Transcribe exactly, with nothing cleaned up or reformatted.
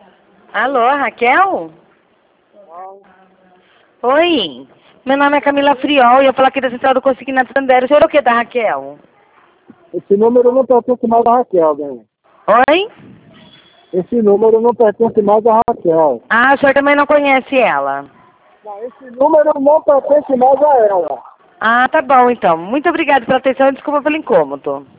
Alô, Raquel? Não. Oi, meu nome é Camila Friol e eu falo aqui da Central do Consignato Sandero. O senhor é o que da Raquel? Esse número não pertence mais a Raquel, né? Oi? Esse número não pertence mais a Raquel. Ah, o senhor também não conhece ela? Não, esse número não pertence mais a ela. Ah, tá bom então. Muito obrigada pela atenção e desculpa pelo incômodo.